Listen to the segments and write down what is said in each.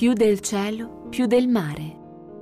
più del cielo, più del mare.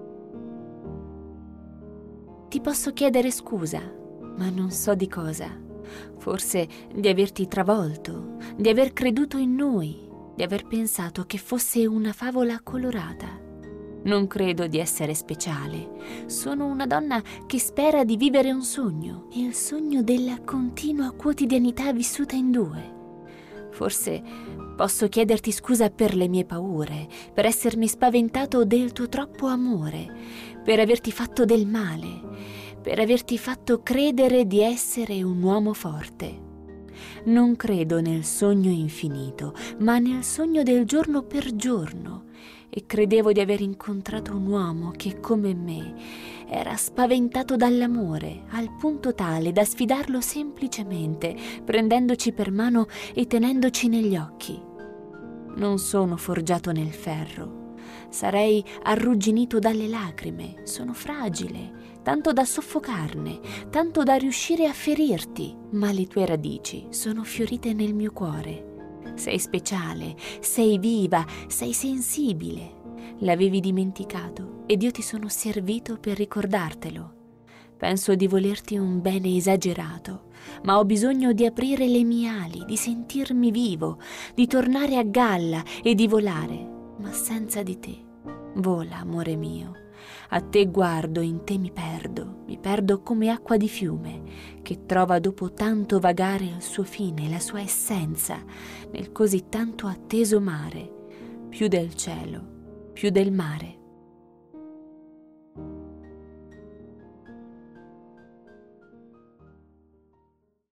Ti posso chiedere scusa, ma non so di cosa. Forse di averti travolto, di aver creduto in noi, di aver pensato che fosse una favola colorata. Non credo di essere speciale. Sono una donna che spera di vivere un sogno, il sogno della continua quotidianità vissuta in due. Forse posso chiederti scusa per le mie paure, per essermi spaventato del tuo troppo amore, per averti fatto del male, per averti fatto credere di essere un uomo forte. Non credo nel sogno infinito, ma nel sogno del giorno per giorno, e credevo di aver incontrato un uomo che, come me, era spaventato dall'amore, al punto tale da sfidarlo semplicemente, prendendoci per mano e tenendoci negli occhi. Non sono forgiato nel ferro. Sarei arrugginito dalle lacrime, sono fragile, tanto da soffocarne, tanto da riuscire a ferirti, ma le tue radici sono fiorite nel mio cuore. Sei speciale, sei viva, sei sensibile. L'avevi dimenticato ed io ti sono servito per ricordartelo. Penso di volerti un bene esagerato, ma ho bisogno di aprire le mie ali, di sentirmi vivo, di tornare a galla e di volare, ma senza di te. Vola, amore mio. A te guardo, in te mi perdo come acqua di fiume, che trova dopo tanto vagare il suo fine, la sua essenza, nel così tanto atteso mare, più del cielo, più del mare.